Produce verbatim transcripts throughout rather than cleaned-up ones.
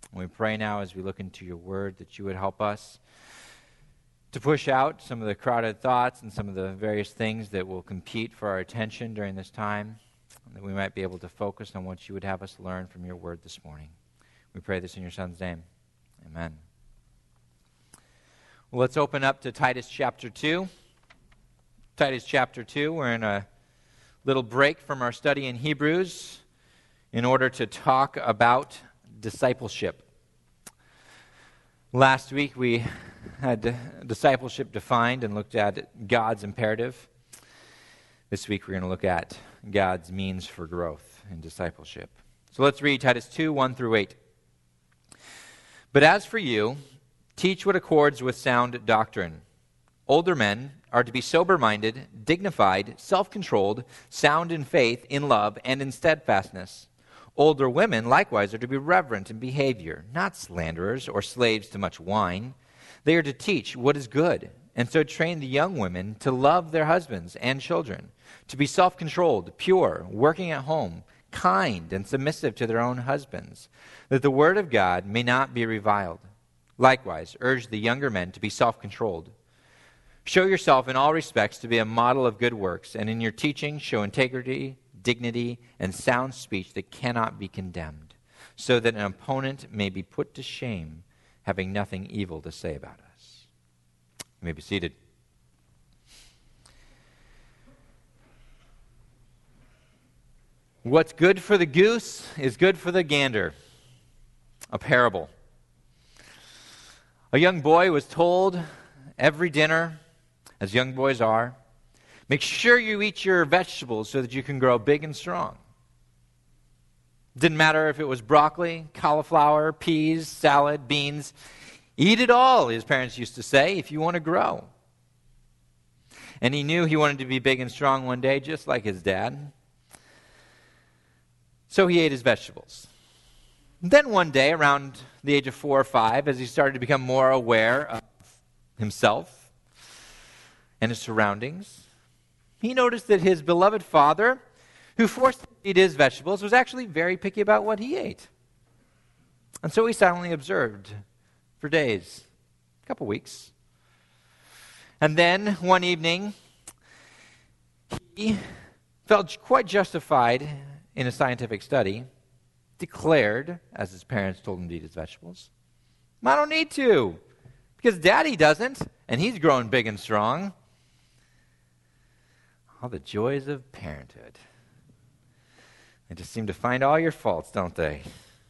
We pray now as we look into your word that you would help us to push out some of the crowded thoughts and some of the various things that will compete for our attention during this time, and that we might be able to focus on what you would have us learn from your word this morning. We pray this in your Son's name. Amen. Well, let's open up to Titus chapter two. Titus chapter two, we're in a little break from our study in Hebrews in order to talk about discipleship. Last week we had discipleship defined and looked at God's imperative. This week we're going to look at God's means for growth in discipleship. So let's read Titus two, one through eight. But as for you, teach what accords with sound doctrine. Older men are to be sober-minded, dignified, self-controlled, sound in faith, in love, and in steadfastness. Older women likewise are to be reverent in behavior, not slanderers or slaves to much wine. They are to teach what is good, and so train the young women to love their husbands and children, to be self-controlled, pure, working at home, kind, and submissive to their own husbands, that the word of God may not be reviled. Likewise, urge the younger men to be self-controlled. Show yourself in all respects to be a model of good works, and in your teaching show integrity, dignity, and sound speech that cannot be condemned, so that an opponent may be put to shame, having nothing evil to say about us. You may be seated. What's good for the goose is good for the gander. A parable. A young boy was told every dinner, as young boys are, make sure you eat your vegetables so that you can grow big and strong. Didn't matter if it was broccoli, cauliflower, peas, salad, beans. Eat it all, his parents used to say, if you want to grow. And he knew he wanted to be big and strong one day, just like his dad. So he ate his vegetables. Then one day, around the age of four or five, as he started to become more aware of himself and his surroundings, he noticed that his beloved father, who forced him to eat his vegetables, was actually very picky about what he ate. And so he silently observed for days, a couple weeks. And then one evening, he felt quite justified in a scientific study, declared, as his parents told him to eat his vegetables, I don't need to, because Daddy doesn't, and he's grown big and strong. All the joys of parenthood. They just seem to find all your faults, don't they?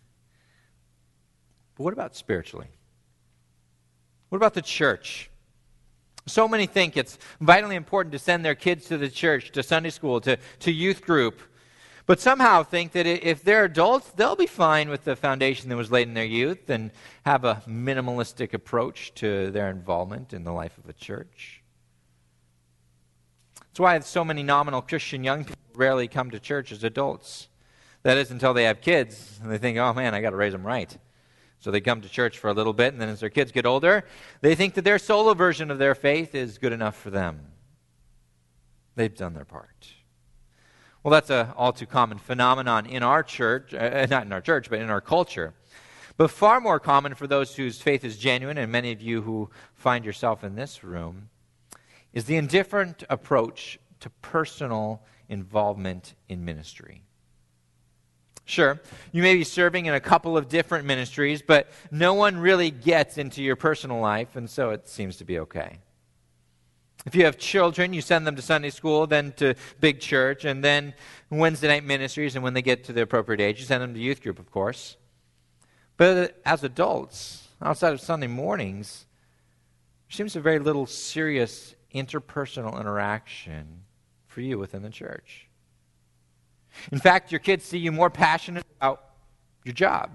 But what about spiritually? What about the church? So many think it's vitally important to send their kids to the church, to Sunday school, to, to youth group, but somehow think that if they're adults, they'll be fine with the foundation that was laid in their youth and have a minimalistic approach to their involvement in the life of a church. That's why so many nominal Christian young people rarely come to church as adults. That is until they have kids, and they think, oh man, I got to raise them right. So they come to church for a little bit, and then as their kids get older, they think that their solo version of their faith is good enough for them. They've done their part. Well, that's a all too common phenomenon in our church, uh, not in our church, but in our culture. But far more common for those whose faith is genuine, and many of you who find yourself in this room, is the indifferent approach to personal involvement in ministry. Sure, you may be serving in a couple of different ministries, but no one really gets into your personal life, and so it seems to be okay. If you have children, you send them to Sunday school, then to big church, and then Wednesday night ministries, and when they get to the appropriate age, you send them to youth group, of course. But as adults, outside of Sunday mornings, there seems to be very little serious interpersonal interaction for you within the church. In fact, your kids see you more passionate about your job,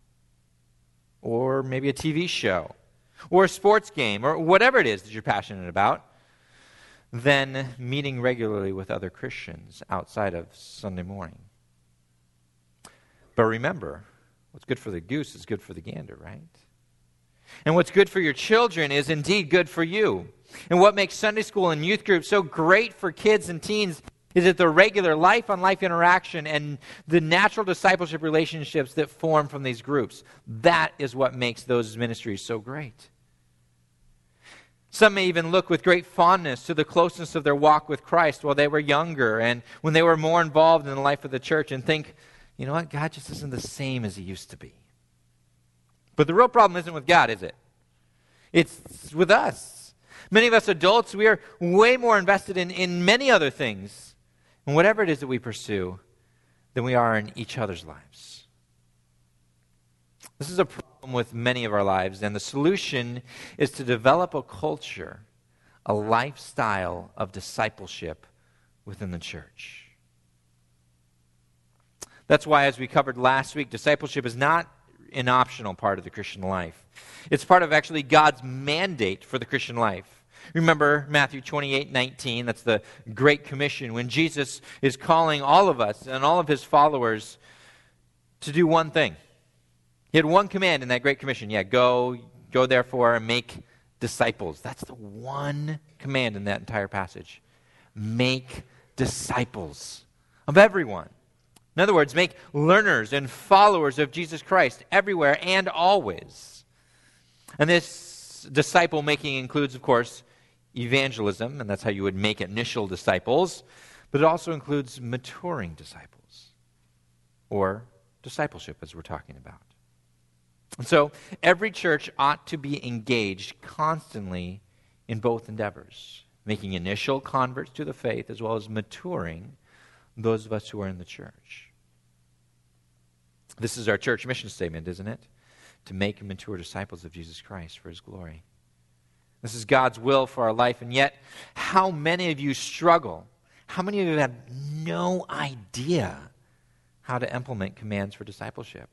or maybe a T V show, or a sports game, or whatever it is that you're passionate about, than meeting regularly with other Christians outside of Sunday morning. But remember, what's good for the goose is good for the gander, right? And what's good for your children is indeed good for you. And what makes Sunday school and youth group so great for kids and teens Is it the regular life-on-life interaction and the natural discipleship relationships that form from these groups? That is what makes those ministries so great. Some may even look with great fondness to the closeness of their walk with Christ while they were younger and when they were more involved in the life of the church and think, you know what, God just isn't the same as he used to be. But the real problem isn't with God, is it? It's with us. Many of us adults, we are way more invested in, in many other things, and whatever it is that we pursue, than we are in each other's lives. This is a problem with many of our lives, and the solution is to develop a culture, a lifestyle of discipleship within the church. That's why, as we covered last week, discipleship is not an optional part of the Christian life. It's part of actually God's mandate for the Christian life. Remember Matthew twenty-eight nineteen, that's the Great Commission, when Jesus is calling all of us and all of his followers to do one thing. He had one command in that Great Commission. Yeah, go, go therefore and make disciples. That's the one command in that entire passage. Make disciples of everyone. In other words, make learners and followers of Jesus Christ everywhere and always. And this disciple making includes, of course, evangelism, and that's how you would make initial disciples, but it also includes maturing disciples, or discipleship as we're talking about. And so every church ought to be engaged constantly in both endeavors, making initial converts to the faith as well as maturing those of us who are in the church. This is our church mission statement, isn't it? To make and mature disciples of Jesus Christ for his glory. This is God's will for our life, and yet how many of you struggle? How many of you have no idea how to implement commands for discipleship?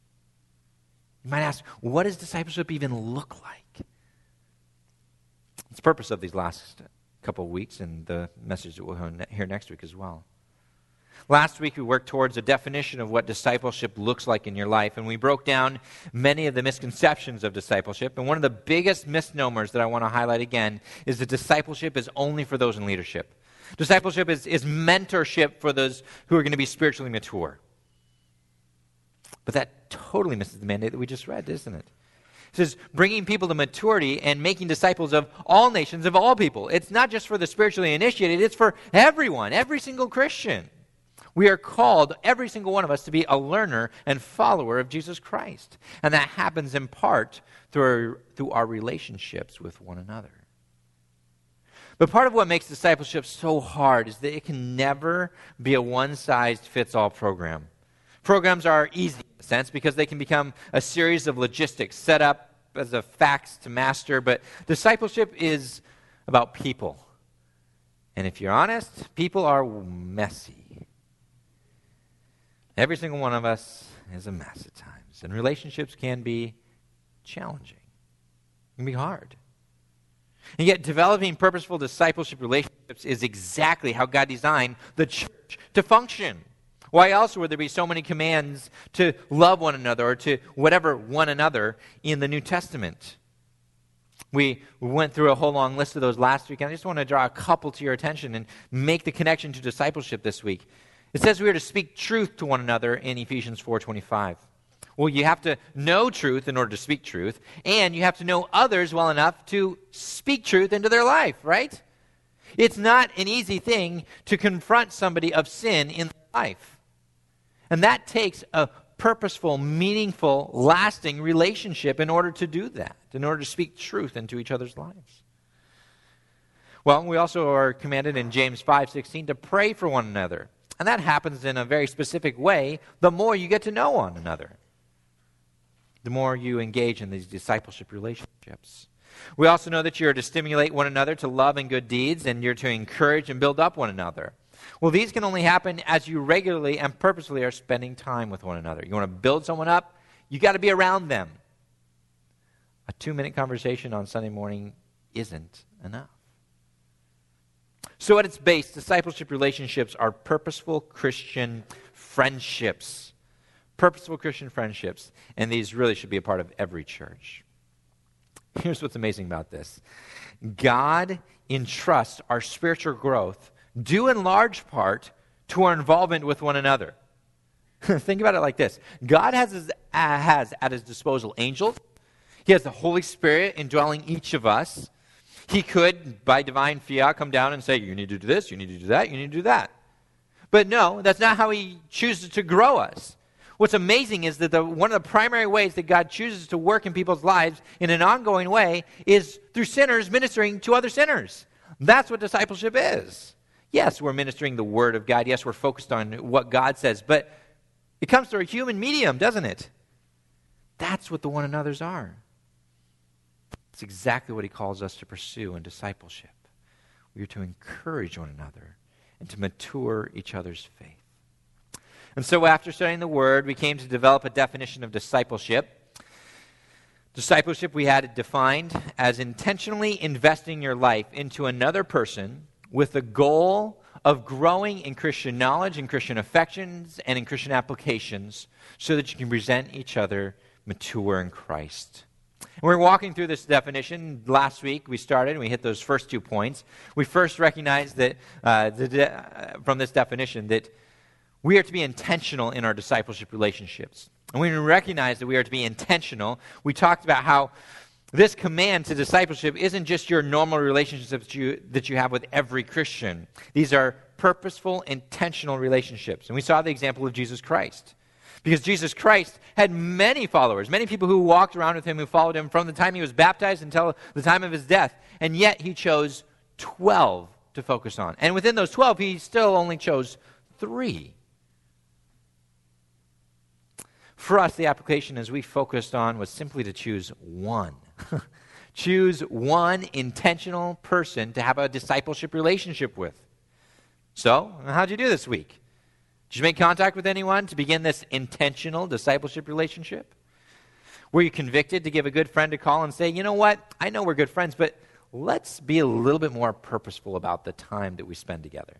You might ask, what does discipleship even look like? It's the purpose of these last couple of weeks and the message that we'll hear next week as well. Last week we worked towards a definition of what discipleship looks like in your life, and we broke down many of the misconceptions of discipleship. And one of the biggest misnomers that I want to highlight again is that discipleship is only for those in leadership. Discipleship is, is mentorship for those who are going to be spiritually mature. But that totally misses the mandate that we just read, isn't it? It says bringing people to maturity and making disciples of all nations, of all people. It's not just for the spiritually initiated, it's for everyone, every single Christian. We are called, every single one of us, to be a learner and follower of Jesus Christ. And that happens in part through our, through our relationships with one another. But part of what makes discipleship so hard is that it can never be a one-size-fits-all program. Programs are easy in a sense because they can become a series of logistics set up as a facts to master, but discipleship is about people. And if you're honest, people are messy. Every single one of us is a mess at times, and relationships can be challenging. It can be hard. And yet developing purposeful discipleship relationships is exactly how God designed the church to function. Why else would there be so many commands to love one another or to whatever one another in the New Testament? We went through a whole long list of those last week, and I just want to draw a couple to your attention and make the connection to discipleship this week. It says we are to speak truth to one another in Ephesians four twenty-five. Well, you have to know truth in order to speak truth, and you have to know others well enough to speak truth into their life, right? It's not an easy thing to confront somebody of sin in their life. And that takes a purposeful, meaningful, lasting relationship in order to do that, in order to speak truth into each other's lives. Well, we also are commanded in James five sixteen to pray for one another. And that happens in a very specific way the more you get to know one another, the more you engage in these discipleship relationships. We also know that you're to stimulate one another to love and good deeds, and you're to encourage and build up one another. Well, these can only happen as you regularly and purposefully are spending time with one another. You want to build someone up, you got to be around them. A two-minute conversation on Sunday morning isn't enough. So at its base, discipleship relationships are purposeful Christian friendships. Purposeful Christian friendships. And these really should be a part of every church. Here's what's amazing about this. God entrusts our spiritual growth, due in large part to our involvement with one another. Think about it like this. God has, his, uh, has at his disposal angels. He has the Holy Spirit indwelling each of us. He could, by divine fiat, come down and say, you need to do this, you need to do that, you need to do that. But no, that's not how he chooses to grow us. What's amazing is that the, one of the primary ways that God chooses to work in people's lives in an ongoing way is through sinners ministering to other sinners. That's what discipleship is. Yes, we're ministering the Word of God. Yes, we're focused on what God says. But it comes through a human medium, doesn't it? That's what the one another's are. It's exactly what he calls us to pursue in discipleship. We are to encourage one another and to mature each other's faith. And so after studying the Word, we came to develop a definition of discipleship. Discipleship we had it defined as intentionally investing your life into another person with the goal of growing in Christian knowledge, in Christian affections, and in Christian applications so that you can present each other mature in Christ. And we're walking through this definition. Last week we started and we hit those first two points. We first recognized that uh, the de- uh, from this definition that we are to be intentional in our discipleship relationships. And when we recognize that we are to be intentional, we talked about how this command to discipleship isn't just your normal relationships that you, that you have with every Christian. These are purposeful, intentional relationships. And we saw the example of Jesus Christ. Because Jesus Christ had many followers, many people who walked around with him, who followed him from the time he was baptized until the time of his death. And yet he chose twelve to focus on. And within those twelve, he still only chose three. For us, the application as we focused on was simply to choose one. Choose one intentional person to have a discipleship relationship with. So, how'd you do this week? Did you make contact with anyone to begin this intentional discipleship relationship? Were you convicted to give a good friend a call and say, you know what, I know we're good friends, but let's be a little bit more purposeful about the time that we spend together?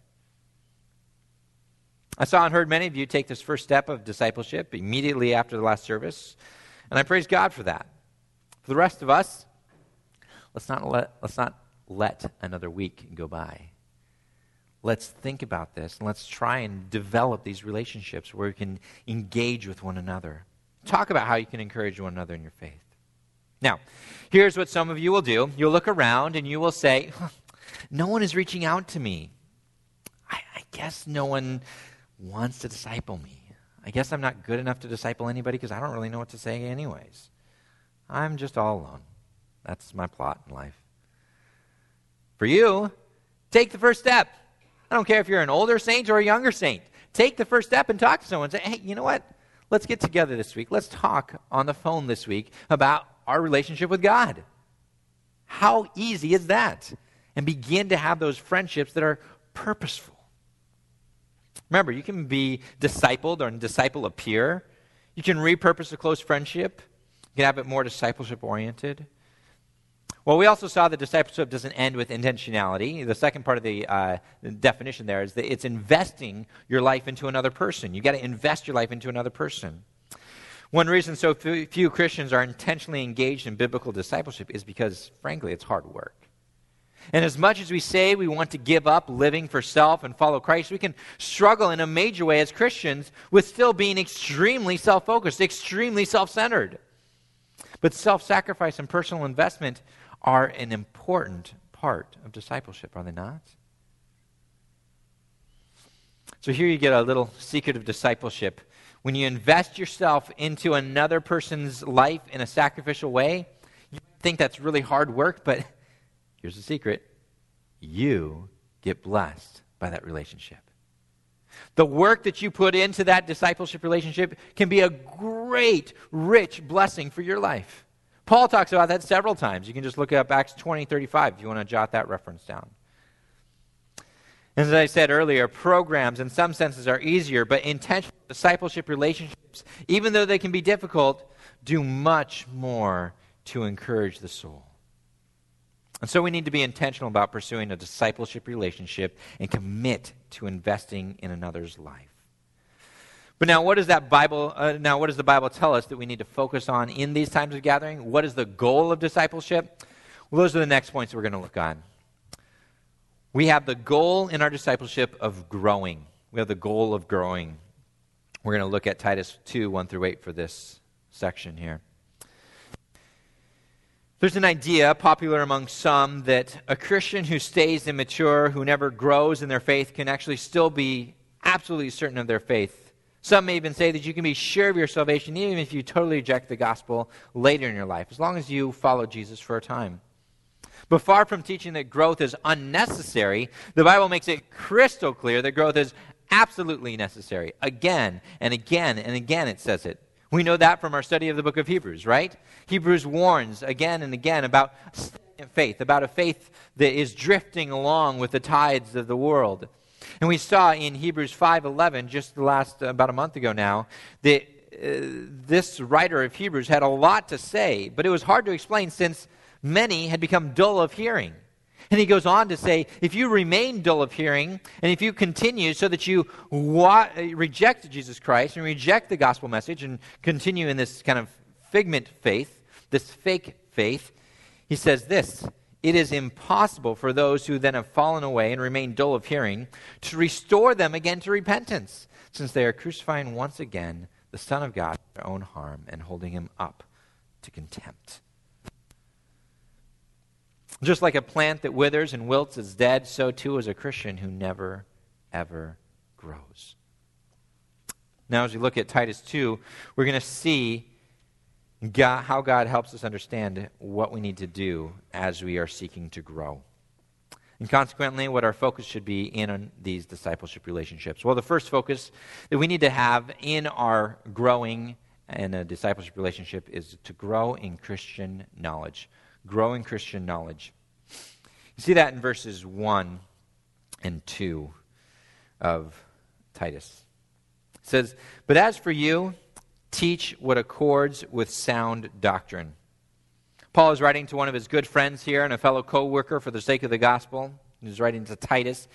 I saw and heard many of you take this first step of discipleship immediately after the last service, and I praise God for that. For the rest of us, let's not let, let's not let another week go by. Let's think about this, and let's try and develop these relationships where we can engage with one another. Talk about how you can encourage one another in your faith. Now, here's what some of you will do. You'll look around and you will say, no one is reaching out to me. I, I guess no one wants to disciple me. I guess I'm not good enough to disciple anybody because I don't really know what to say anyways. I'm just all alone. That's my plot in life. For you, take the first step. I don't care if you're an older saint or a younger saint. Take the first step and talk to someone. Say, hey, you know what? Let's get together this week. Let's talk on the phone this week about our relationship with God. How easy is that? And begin to have those friendships that are purposeful. Remember, you can be discipled or disciple a peer. You can repurpose a close friendship. You can have it more discipleship-oriented. Well, we also saw that discipleship doesn't end with intentionality. The second part of the uh, definition there is that it's investing your life into another person. You've got to invest your life into another person. One reason so few Christians are intentionally engaged in biblical discipleship is because, frankly, it's hard work. And as much as we say we want to give up living for self and follow Christ, we can struggle in a major way as Christians with still being extremely self-focused, extremely self-centered. But self-sacrifice and personal investment are an important part of discipleship, are they not? So here you get a little secret of discipleship. When you invest yourself into another person's life in a sacrificial way, you think that's really hard work, but here's the secret. You get blessed by that relationship. The work that you put into that discipleship relationship can be a great, rich blessing for your life. Paul talks about that several times. You can just look up Acts twenty thirty-five if you want to jot that reference down. As I said earlier, programs in some senses are easier, but intentional discipleship relationships, even though they can be difficult, do much more to encourage the soul. And so we need to be intentional about pursuing a discipleship relationship and commit to investing in another's life. But now, what does that Bible? Uh, now, what does the Bible tell us that we need to focus on in these times of gathering? What is the goal of discipleship? Well, those are the next points we're going to look on. We have the goal in our discipleship of growing. We have the goal of growing. We're going to look at Titus two, one through eight for this section here. There's an idea popular among some that a Christian who stays immature, who never grows in their faith, can actually still be absolutely certain of their faith. Some may even say that you can be sure of your salvation even if you totally reject the gospel later in your life, as long as you follow Jesus for a time. But far from teaching that growth is unnecessary, the Bible makes it crystal clear that growth is absolutely necessary. Again and again and again it says it. We know that from our study of the book of Hebrews, right? Hebrews warns again and again about faith, about a faith that is drifting along with the tides of the world. And we saw in Hebrews five eleven, just the last, uh, about a month ago now, that uh, this writer of Hebrews had a lot to say, but it was hard to explain since many had become dull of hearing. And he goes on to say, if you remain dull of hearing, and if you continue so that you wa- reject Jesus Christ and reject the gospel message and continue in this kind of figment faith, this fake faith, he says this, it is impossible for those who then have fallen away and remain dull of hearing to restore them again to repentance, since they are crucifying once again the Son of God to their own harm and holding him up to contempt. Just like a plant that withers and wilts is dead, so too is a Christian who never, ever grows. Now, as we look at Titus two, we're going to see God, how God helps us understand what we need to do as we are seeking to grow. And consequently, what our focus should be in on these discipleship relationships. Well, the first focus that we need to have in our growing in a discipleship relationship is to grow in Christian knowledge. Grow in Christian knowledge. You see that in verses one and two of Titus. It says, but as for you, teach what accords with sound doctrine. Paul is writing to one of his good friends here and a fellow co-worker for the sake of the gospel. He's writing to Titus.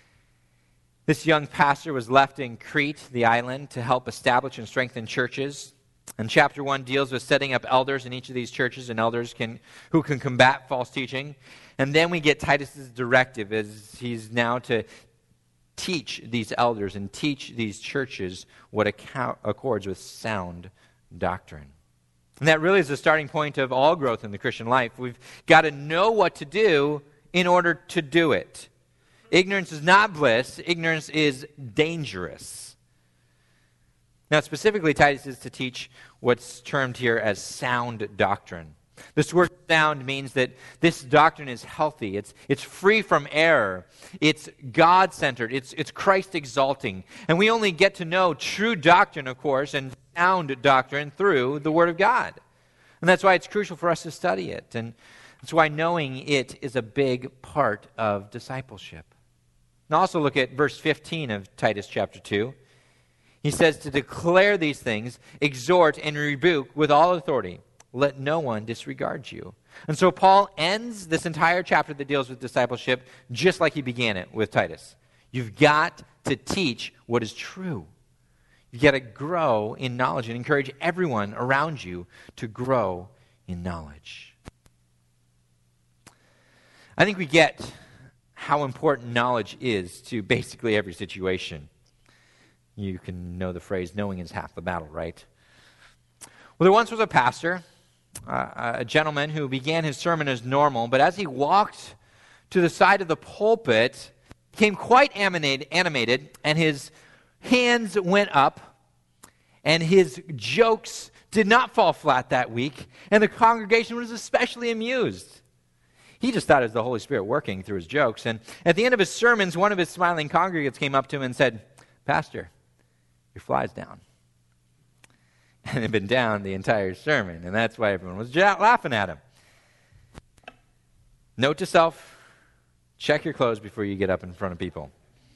This young pastor was left in Crete, the island, to help establish and strengthen churches. And chapter one deals with setting up elders in each of these churches and elders can who can combat false teaching. And then we get Titus's directive as he's now to teach these elders and teach these churches what account, accords with sound doctrine. And that really is the starting point of all growth in the Christian life. We've got to know what to do in order to do it. Ignorance is not bliss. Ignorance is dangerous. Now, specifically, Titus is to teach what's termed here as sound doctrine. This word sound means that this doctrine is healthy. It's, it's free from error. It's God-centered. It's, it's Christ-exalting. And we only get to know true doctrine, of course, and sound doctrine through the Word of God. And that's why it's crucial for us to study it. And that's why knowing it is a big part of discipleship. Now also look at verse fifteen of Titus chapter two. He says to declare these things, exhort and rebuke with all authority. Let no one disregard you. And so Paul ends this entire chapter that deals with discipleship just like he began it with Titus. You've got to teach what is true. You've got to grow in knowledge and encourage everyone around you to grow in knowledge. I think we get how important knowledge is to basically every situation. You can know the phrase, knowing is half the battle, right? Well, there once was a pastor, uh, a gentleman who began his sermon as normal, but as he walked to the side of the pulpit, became quite animated, animated, and his hands went up, and his jokes did not fall flat that week, and the congregation was especially amused. He just thought it was the Holy Spirit working through his jokes, and at the end of his sermons, one of his smiling congregants came up to him and said, Pastor, your fly's down. And it had been down the entire sermon, and that's why everyone was ja- laughing at him. Note to self, check your clothes before you get up in front of people.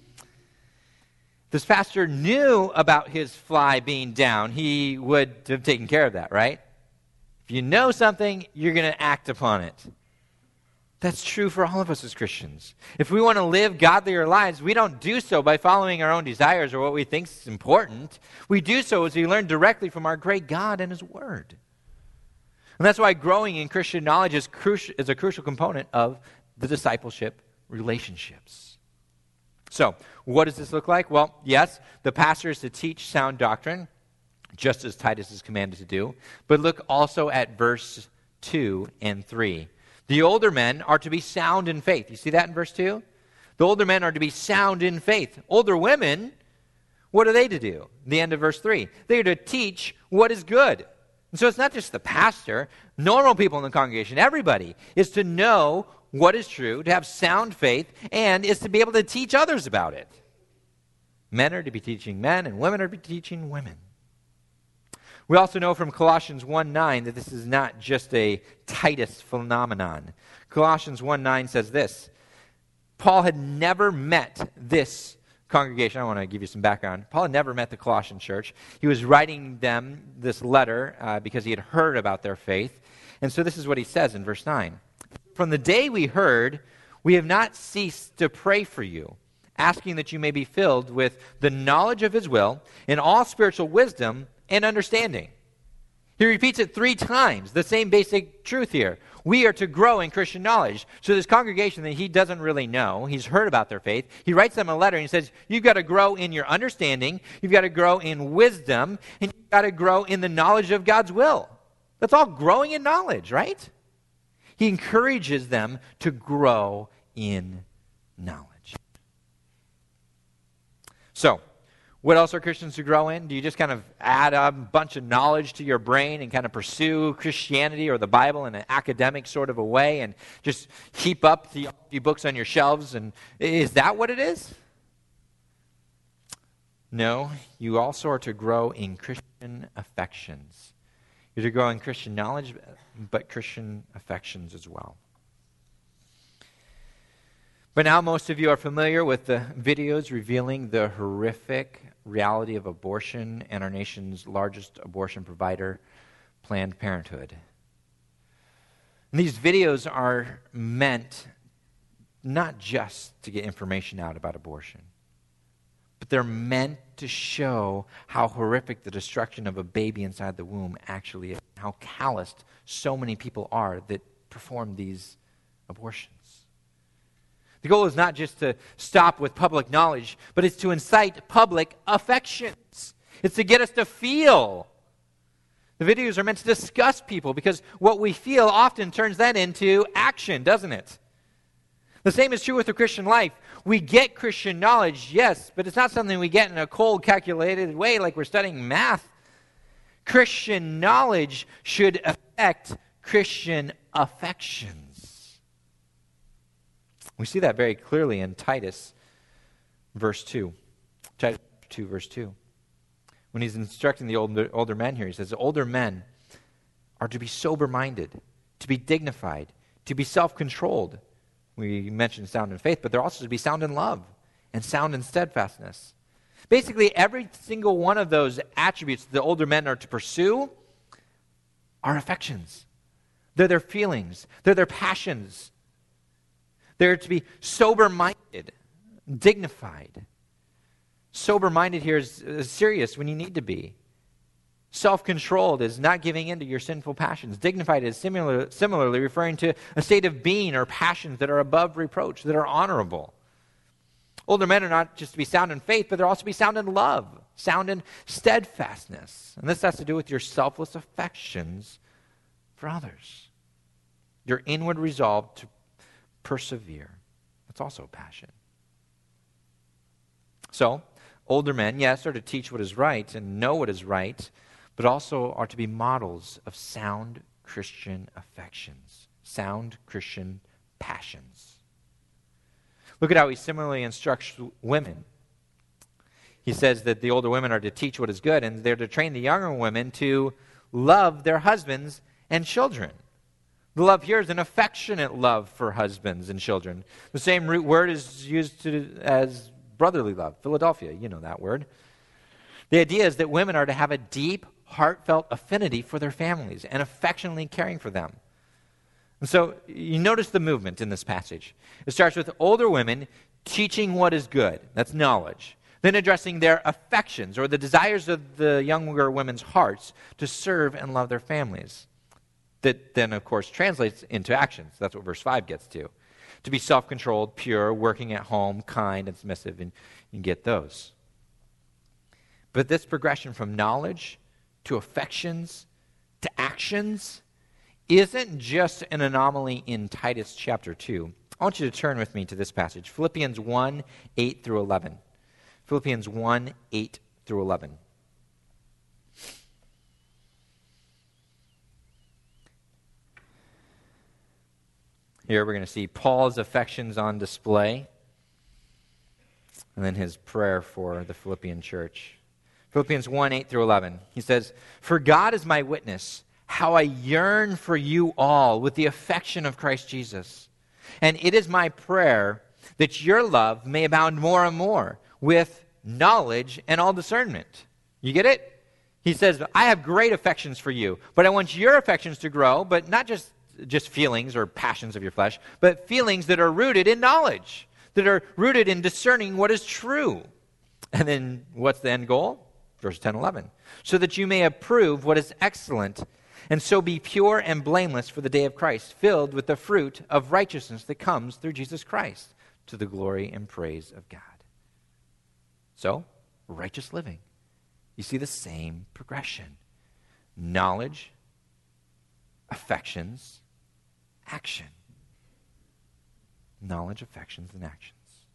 This pastor knew about his fly being down. He would have taken care of that, right? If you know something, you're going to act upon it. That's true for all of us as Christians. If we want to live godlier lives, we don't do so by following our own desires or what we think is important. We do so as we learn directly from our great God and His Word. And that's why growing in Christian knowledge is, crucial, is a crucial component of the discipleship relationships. So, what does this look like? Well, yes, the pastor is to teach sound doctrine, just as Titus is commanded to do. But look also at verse two and three. The older men are to be sound in faith. You see that in verse two? The older men are to be sound in faith. Older women, what are they to do? The end of verse three. They are to teach what is good. And so it's not just the pastor. Normal people in the congregation, everybody, is to know what is true, to have sound faith, and is to be able to teach others about it. Men are to be teaching men, and women are to be teaching women. We also know from Colossians one nine that this is not just a Titus phenomenon. Colossians one nine says this: Paul had never met this congregation. I want to give you some background. Paul had never met the Colossian church. He was writing them this letter uh, because he had heard about their faith. And so this is what he says in verse nine. From the day we heard, we have not ceased to pray for you, asking that you may be filled with the knowledge of his will in all spiritual wisdom and understanding. He repeats it three times, the same basic truth here. We are to grow in Christian knowledge. So this congregation that he doesn't really know, he's heard about their faith, he writes them a letter and he says, you've got to grow in your understanding, you've got to grow in wisdom, and you've got to grow in the knowledge of God's will. That's all growing in knowledge, right? He encourages them to grow in knowledge. So, what else are Christians to grow in? Do you just kind of add a bunch of knowledge to your brain and kind of pursue Christianity or the Bible in an academic sort of a way and just heap up the few books on your shelves? And is that what it is? No, you also are to grow in Christian affections. You're to grow in Christian knowledge, but Christian affections as well. But now most of you are familiar with the videos revealing the horrific reality of abortion and our nation's largest abortion provider, Planned Parenthood. And these videos are meant not just to get information out about abortion, but they're meant to show how horrific the destruction of a baby inside the womb actually is, how calloused so many people are that perform these abortions. The goal is not just to stop with public knowledge, but it's to incite public affections. It's to get us to feel. The videos are meant to disgust people because what we feel often turns that into action, doesn't it? The same is true with the Christian life. We get Christian knowledge, yes, but it's not something we get in a cold, calculated way like we're studying math. Christian knowledge should affect Christian affections. We see that very clearly in Titus verse two. Titus two, verse two. When he's instructing the older, older men here, he says, older men are to be sober-minded, to be dignified, to be self-controlled. We mentioned sound in faith, but they're also to be sound in love and sound in steadfastness. Basically, every single one of those attributes the older men are to pursue are affections. They're their feelings. They're their passions. They're to be sober-minded, dignified. Sober-minded here is, is serious when you need to be. Self-controlled is not giving in to your sinful passions. Dignified is similar, similarly referring to a state of being or passions that are above reproach, that are honorable. Older men are not just to be sound in faith, but they're also to be sound in love, sound in steadfastness. And this has to do with your selfless affections for others. Your inward resolve to persevere. That's also a passion. So, older men, yes, are to teach what is right and know what is right, but also are to be models of sound Christian affections, sound Christian passions. Look at how he similarly instructs women. He says that the older women are to teach what is good, and they're to train the younger women to love their husbands and children. The love here is an affectionate love for husbands and children. The same root word is used to, as brotherly love, Philadelphia, you know that word. The idea is that women are to have a deep, heartfelt affinity for their families and affectionately caring for them. And so you notice the movement in this passage. It starts with older women teaching what is good. That's knowledge. Then addressing their affections or the desires of the younger women's hearts to serve and love their families. That then, of course, translates into actions. That's what verse five gets to. To be self-controlled, pure, working at home, kind, and submissive, and you can get those. But this progression from knowledge to affections to actions isn't just an anomaly in Titus chapter two. I want you to turn with me to this passage, Philippians one, eight through eleven. Philippians one, eight through eleven. Here we're going to see Paul's affections on display, and then his prayer for the Philippian church. Philippians one, eight through eleven. He says, "For God is my witness, how I yearn for you all with the affection of Christ Jesus. And it is my prayer that your love may abound more and more with knowledge and all discernment." You get it? He says, I have great affections for you, but I want your affections to grow, but not just, just feelings or passions of your flesh, but feelings that are rooted in knowledge, that are rooted in discerning what is true. And then what's the end goal? Verse ten, eleven. "So that you may approve what is excellent, and so be pure and blameless for the day of Christ, filled with the fruit of righteousness that comes through Jesus Christ, to the glory and praise of God." So, righteous living. You see the same progression. Knowledge, affections, action. Knowledge, affections, and actions.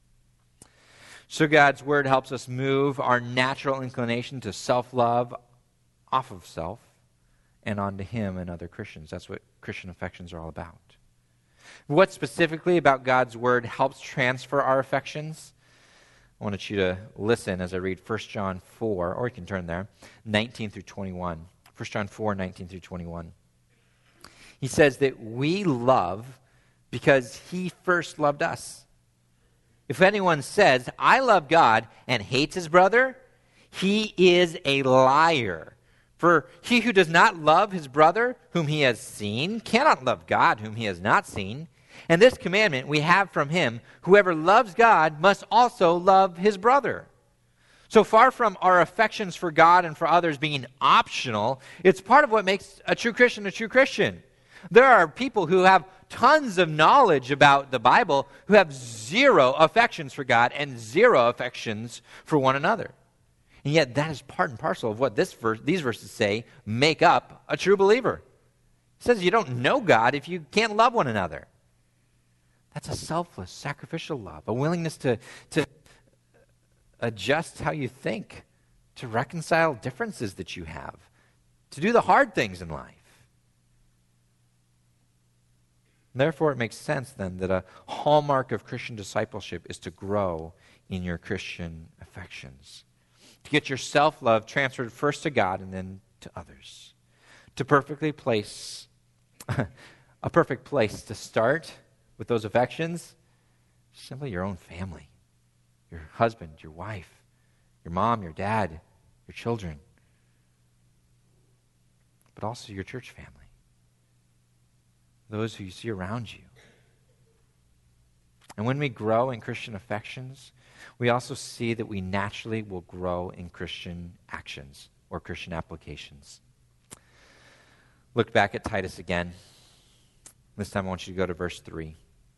So God's word helps us move our natural inclination to self-love off of self and onto Him and other Christians. That's what Christian affections are all about. What specifically about God's word helps transfer our affections? I wanted you to listen as I read First John four, or you can turn there, nineteen through twenty-one. First John four, nineteen through twenty-one. He says that we love because He first loved us. If anyone says, "I love God," and hates his brother, he is a liar. For he who does not love his brother whom he has seen cannot love God whom he has not seen. And this commandment we have from Him: whoever loves God must also love his brother. So far from our affections for God and for others being optional, it's part of what makes a true Christian a true Christian. There are people who have tons of knowledge about the Bible who have zero affections for God and zero affections for one another. And yet that is part and parcel of what this verse, these verses say make up a true believer. It says you don't know God if you can't love one another. That's a selfless, sacrificial love, a willingness to, to adjust how you think, to reconcile differences that you have, to do the hard things in life. Therefore, it makes sense then that a hallmark of Christian discipleship is to grow in your Christian affections. To get your self-love transferred first to God and then to others. To perfectly place, a perfect place to start with those affections, simply your own family. Your husband, your wife, your mom, your dad, your children. But also your church family. Those who you see around you. And when we grow in Christian affections, we also see that we naturally will grow in Christian actions or Christian applications. Look back at Titus again. This time I want you to go to verse three.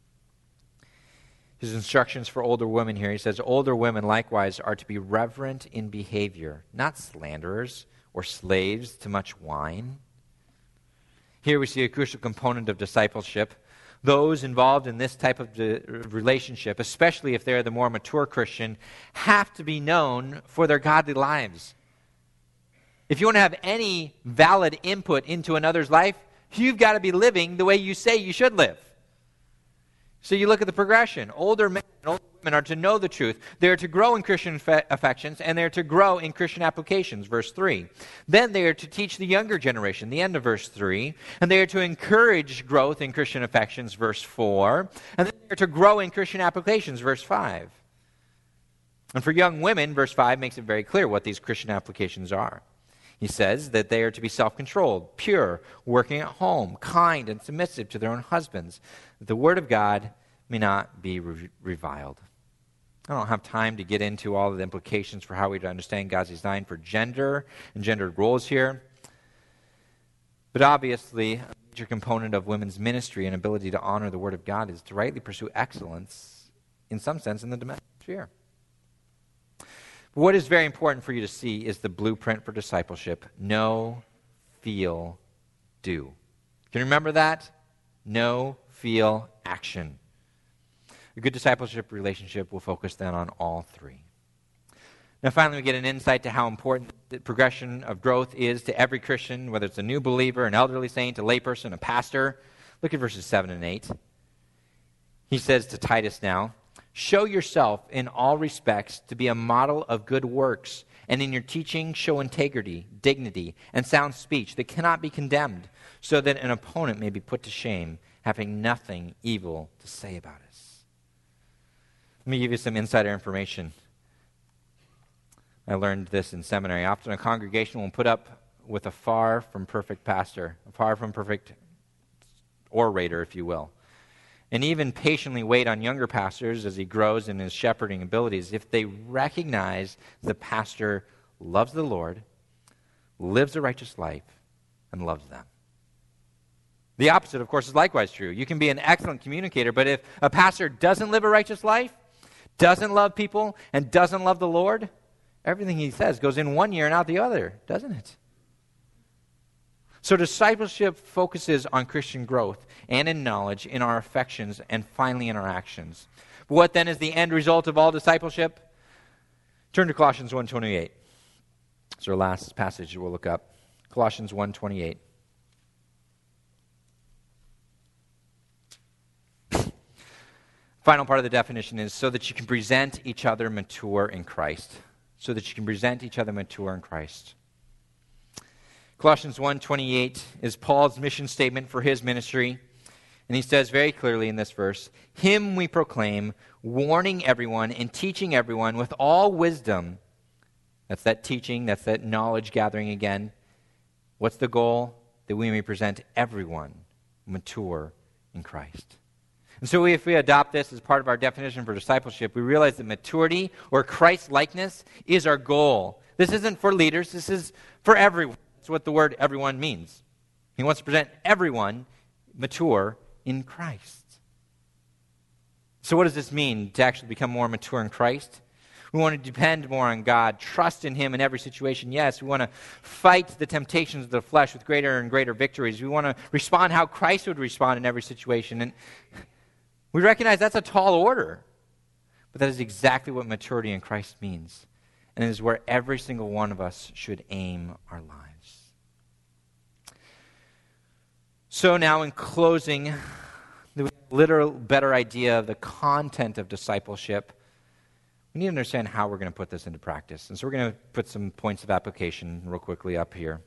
His instructions for older women here, he says, "Older women likewise are to be reverent in behavior, not slanderers or slaves to much wine." Here we see a crucial component of discipleship. Those involved in this type of relationship, especially if they're the more mature Christian, have to be known for their godly lives. If you want to have any valid input into another's life, you've got to be living the way you say you should live. So you look at the progression. Older men and older women are to know the truth. They are to grow in Christian affections, and they are to grow in Christian applications, verse three. Then they are to teach the younger generation, the end of verse three. And they are to encourage growth in Christian affections, verse four. And then they are to grow in Christian applications, verse five. And for young women, verse five makes it very clear what these Christian applications are. He says that they are to be self-controlled, pure, working at home, kind and submissive to their own husbands, that the word of God may not be re- reviled. I don't have time to get into all of the implications for how we understand God's design for gender and gendered roles here. But obviously, major component of women's ministry and ability to honor the Word of God is to rightly pursue excellence, in some sense, in the domestic sphere. But what is very important for you to see is the blueprint for discipleship. Know, feel, do. Can you remember that? Know, feel, action. A good discipleship relationship will focus then on all three. Now, finally, we get an insight to how important the progression of growth is to every Christian, whether it's a new believer, an elderly saint, a layperson, a pastor. Look at verses seven and eight. He says to Titus now, show yourself in all respects to be a model of good works, and in your teaching show integrity, dignity, and sound speech that cannot be condemned, so that an opponent may be put to shame, having nothing evil to say about us. Let me give you some insider information. I learned this in seminary. Often a congregation will put up with a far from perfect pastor, a far from perfect orator, if you will, and even patiently wait on younger pastors as he grows in his shepherding abilities if they recognize the pastor loves the Lord, lives a righteous life, and loves them. The opposite, of course, is likewise true. You can be an excellent communicator, but if a pastor doesn't live a righteous life, doesn't love people, and doesn't love the Lord, everything he says goes in one ear and out the other, doesn't it? So discipleship focuses on Christian growth and in knowledge, in our affections, and finally in our actions. What then is the end result of all discipleship? Turn to Colossians one twenty-eight. It's our last passage we'll look up. Colossians one twenty-eight. Final part of the definition is so that you can present each other mature in Christ. So that you can present each other mature in Christ. Colossians one twenty-eight is Paul's mission statement for his ministry. And he says very clearly in this verse, him we proclaim, warning everyone and teaching everyone with all wisdom. That's that teaching, that's that knowledge gathering again. What's the goal? That we may present everyone mature in Christ. And so if we adopt this as part of our definition for discipleship, we realize that maturity or Christ-likeness is our goal. This isn't for leaders. This is for everyone. That's what the word everyone means. He wants to present everyone mature in Christ. So what does this mean to actually become more mature in Christ? We want to depend more on God, trust in Him in every situation. Yes, we want to fight the temptations of the flesh with greater and greater victories. We want to respond how Christ would respond in every situation. And we recognize that's a tall order, but that is exactly what maturity in Christ means, and it is where every single one of us should aim our lives. So now in closing, the literal better idea of the content of discipleship, we need to understand how we're going to put this into practice. And so we're going to put some points of application real quickly up here.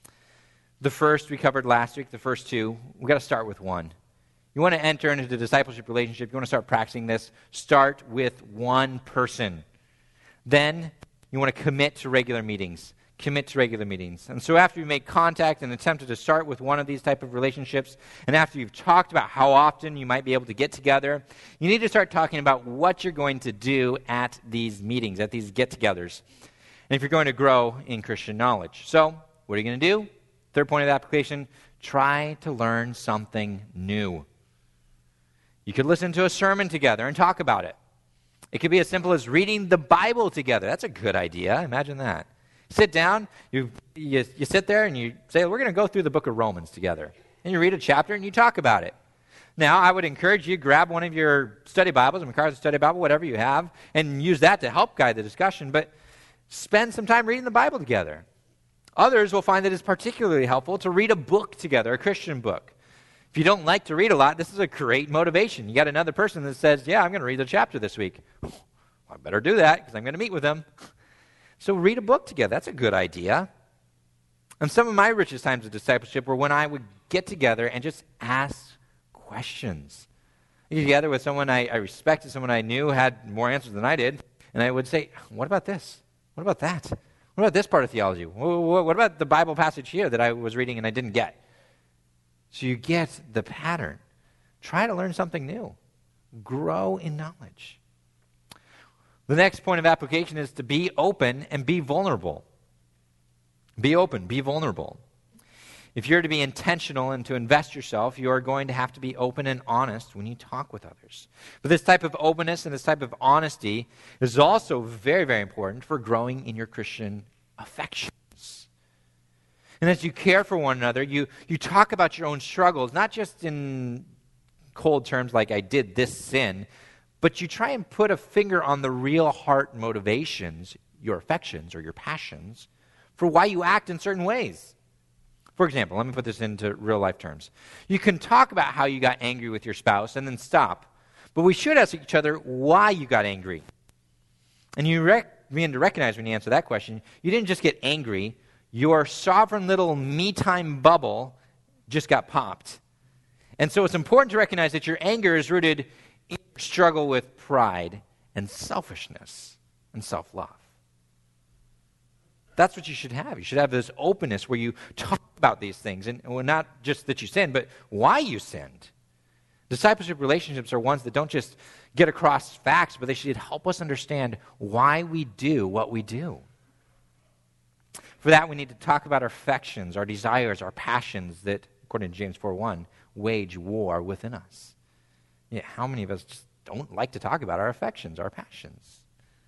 The first we covered last week, the first two, we've got to start with one. You want to enter into the discipleship relationship, you want to start practicing this, start with one person. Then you want to commit to regular meetings. Commit to regular meetings. And so after you make contact and attempted to start with one of these type of relationships, and after you've talked about how often you might be able to get together, you need to start talking about what you're going to do at these meetings, at these get-togethers, and if you're going to grow in Christian knowledge. So what are you going to do? Third point of the application, try to learn something new. You could listen to a sermon together and talk about it. It could be as simple as reading the Bible together. That's a good idea. Imagine that. Sit down, you, you, you sit there and you say, we're going to go through the book of Romans together. And you read a chapter and you talk about it. Now, I would encourage you, grab one of your study Bibles, a MacArthur Study Bible, whatever you have, and use that to help guide the discussion. But spend some time reading the Bible together. Others will find that it's particularly helpful to read a book together, a Christian book. If you don't like to read a lot, this is a great motivation. You got another person that says, yeah, I'm going to read a chapter this week. Well, I better do that because I'm going to meet with them. So read a book together. That's a good idea. And some of my richest times of discipleship were when I would get together and just ask questions. I get together with someone I, I respected, someone I knew had more answers than I did, and I would say, what about this? What about that? What about this part of theology? What about the Bible passage here that I was reading and I didn't get? So you get the pattern. Try to learn something new. Grow in knowledge. The next point of application is to be open and be vulnerable. Be open, be vulnerable. If you're to be intentional and to invest yourself, you are going to have to be open and honest when you talk with others. But this type of openness and this type of honesty is also very, very important for growing in your Christian affections. And as you care for one another, you, you talk about your own struggles, not just in cold terms like I did this sin, but you try and put a finger on the real heart motivations, your affections or your passions, for why you act in certain ways. For example, let me put this into real life terms. You can talk about how you got angry with your spouse and then stop, but we should ask each other why you got angry. And you rec- begin to recognize when you answer that question, you didn't just get angry, your sovereign little me-time bubble just got popped. And so it's important to recognize that your anger is rooted in your struggle with pride and selfishness and self-love. That's what you should have. You should have this openness where you talk about these things, and well, not just that you sinned, but why you sinned. Discipleship relationships are ones that don't just get across facts, but they should help us understand why we do what we do. For that, we need to talk about our affections, our desires, our passions that, according to James four one, wage war within us. Yeah, how many of us just don't like to talk about our affections, our passions?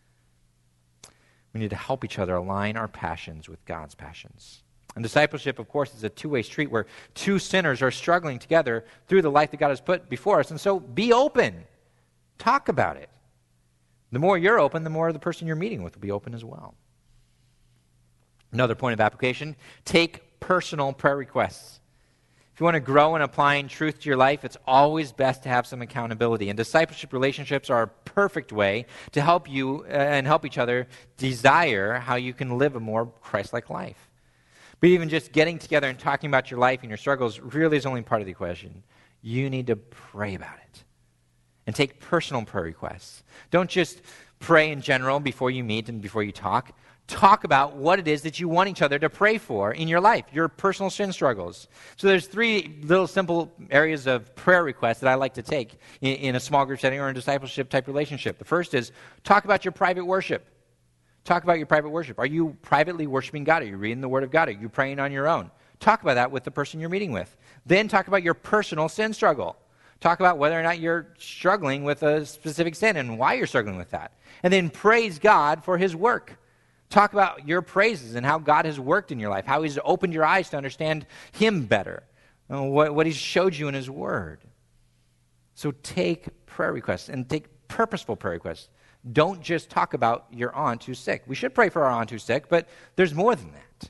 We need to help each other align our passions with God's passions. And discipleship, of course, is a two-way street where two sinners are struggling together through the life that God has put before us. And so be open. Talk about it. The more you're open, the more the person you're meeting with will be open as well. Another point of application, take personal prayer requests. If you want to grow in applying truth to your life, it's always best to have some accountability. And discipleship relationships are a perfect way to help you uh, and help each other desire how you can live a more Christ-like life. But even just getting together and talking about your life and your struggles really is only part of the equation. You need to pray about it and take personal prayer requests. Don't just pray in general before you meet and before you talk. Talk about what it is that you want each other to pray for in your life, your personal sin struggles. So there's three little simple areas of prayer requests that I like to take in, in a small group setting or in a discipleship type relationship. The first is talk about your private worship. Talk about your private worship. Are you privately worshiping God? Are you reading the Word of God? Are you praying on your own? Talk about that with the person you're meeting with. Then talk about your personal sin struggle. Talk about whether or not you're struggling with a specific sin and why you're struggling with that. And then praise God for His work. Talk about your praises and how God has worked in your life, how He's opened your eyes to understand Him better, what, what He's showed you in His Word. So take prayer requests and take purposeful prayer requests. Don't just talk about your aunt who's sick. We should pray for our aunt who's sick, but there's more than that.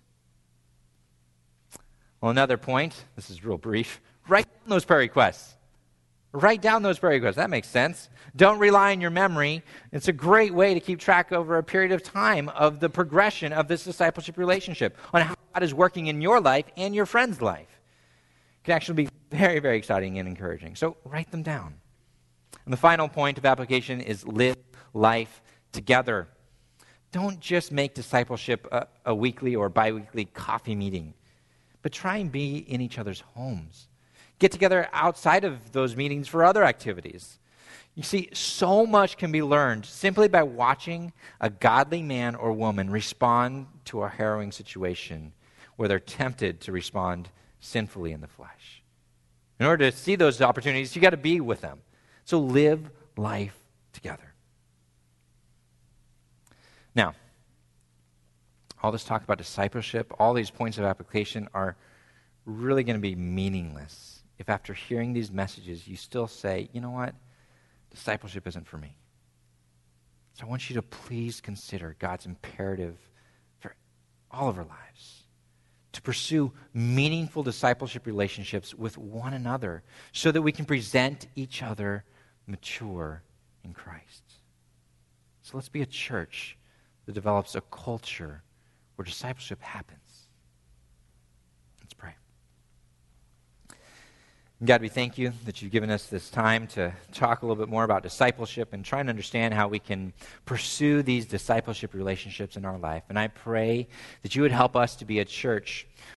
Well, another point, this is real brief, write down those prayer requests. Write down those prayer requests. That makes sense. Don't rely on your memory. It's a great way to keep track over a period of time of the progression of this discipleship relationship, on how God is working in your life and your friend's life. It can actually be very, very exciting and encouraging. So write them down. And the final point of application is live life together. Don't just make discipleship a, a weekly or biweekly coffee meeting, but try and be in each other's homes. Get together outside of those meetings for other activities. You see, so much can be learned simply by watching a godly man or woman respond to a harrowing situation where they're tempted to respond sinfully in the flesh. In order to see those opportunities, you got to be with them. So live life together. Now, all this talk about discipleship, all these points of application are really going to be meaningless if after hearing these messages you still say, you know what, discipleship isn't for me. So I want you to please consider God's imperative for all of our lives to pursue meaningful discipleship relationships with one another so that we can present each other mature in Christ. So let's be a church that develops a culture where discipleship happens. Let's pray. God, we thank you that you've given us this time to talk a little bit more about discipleship and try and understand how we can pursue these discipleship relationships in our life. And I pray that you would help us to be a church